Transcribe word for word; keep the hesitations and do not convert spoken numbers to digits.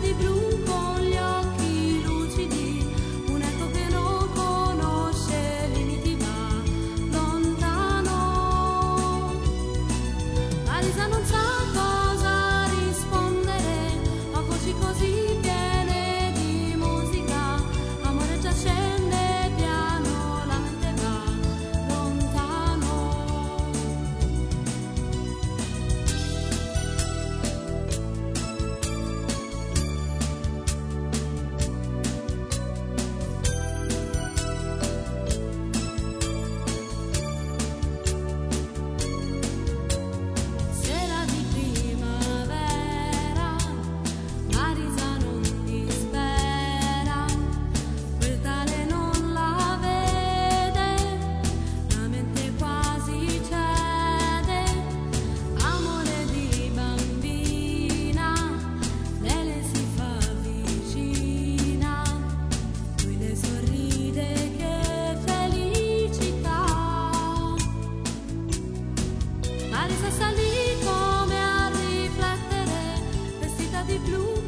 di blu con gli occhi lucidi, un'eco che non conosce limiti, va lontano. Marisa non sa cosa rispondere a voci così piene di musica, amore già scende piano, la mente va lontano. Sera di primavera, Marisa non dispera, quel tale non la vede, la mente quasi cede, amore di bambina, lei le si fa vicina, lui le sorride che felicità. Marisa sta lì come a riflettere, vestita di blu